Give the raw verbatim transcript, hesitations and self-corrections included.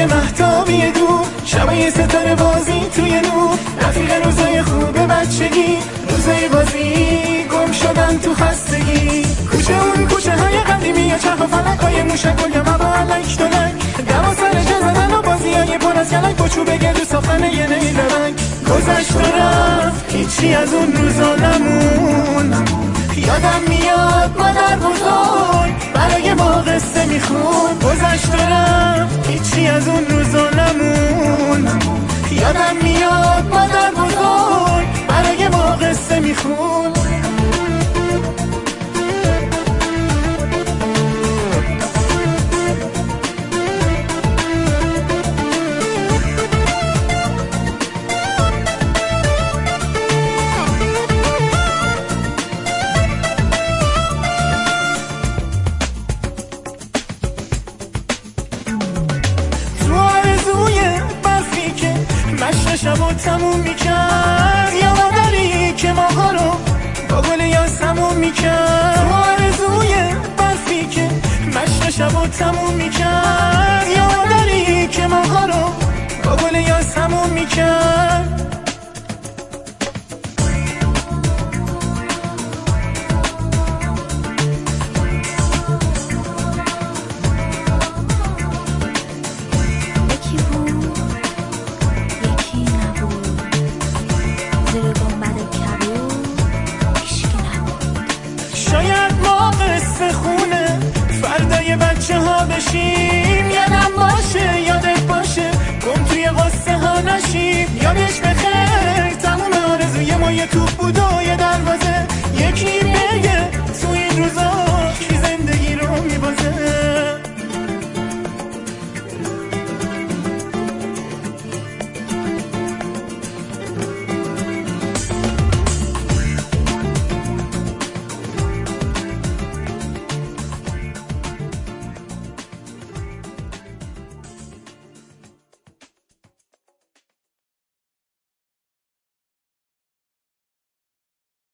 یه مهتابی دور، شبای ستاره بازی توی نور، رفیق روزای خوب بچگی، روزای بازی گم شدن تو خستگی. کوچه اون کوچه های قدیمی یا چرخ و فلک های موشک و یما با علک دلک، دوا سر جا زدن و بازی های پر از کلک با چوب گلو ساختن یه نیل رنگ. گذشت و رفت هیچی از اون روزا نمون، یادم میاد مادر بزرگ برای ما قصه میخون. گذشت و رفت هیچی از اون روزا نمون، یادم میاد مادر بزرگ برای ما قصه میخون. شبا تموم میکرد یا مادری که ماها رو با گل یاسمون میکرد. آرزوی برفی که مشت شبا تموم میکرد یا مادری که ماها رو با گل یاسمون میکرد. شاید ما قصه خونه فردای بچه ها بشیم،